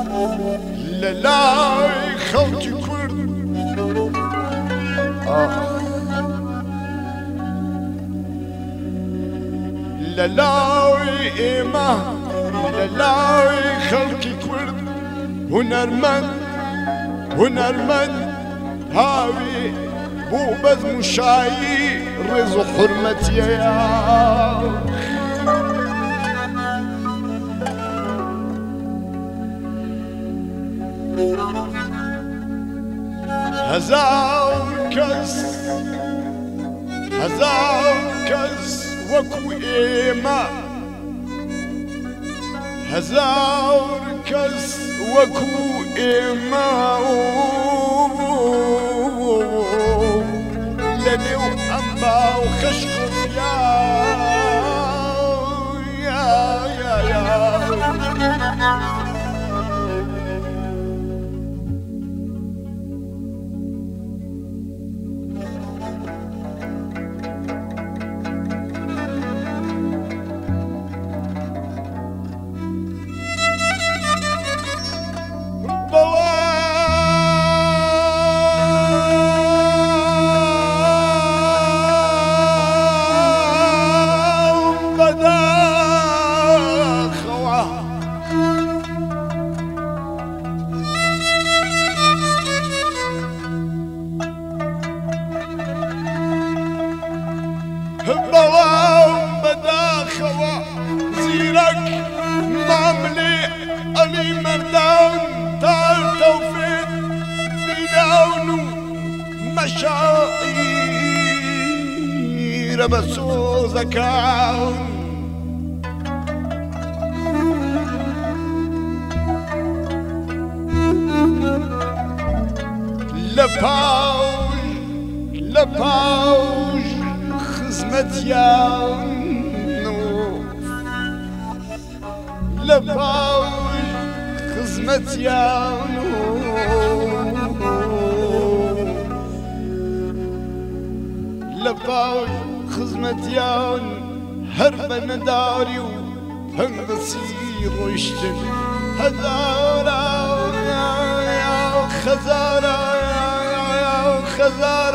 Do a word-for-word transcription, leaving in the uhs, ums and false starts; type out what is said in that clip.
لەلای خەڵکی کورد لەلای ئێمە لەلای خەڵکی کورد هونەرمەند هونەرمەند هاوی بۆ بەزم و شایی ڕێز و حورمەتیەیە هەزار کەس هەزار کەس وەکو ئێمە هەزار کەس وەکو ئێمە لە نێو ئەم باو خەشک و بەڵام بەداخەوە زیرەک ماملێ ئەلی مەردان تار تەوفێت بیداون و مەشاعیرە بە سۆزەکان لە پاوش لە پاوش خزمەتیان لە پاوش خزمەتیان لە پاوش خزمەتیان هەر بە نەداری و هەنگسی ڕۆیشتن هەزارە خەزارە خەزارە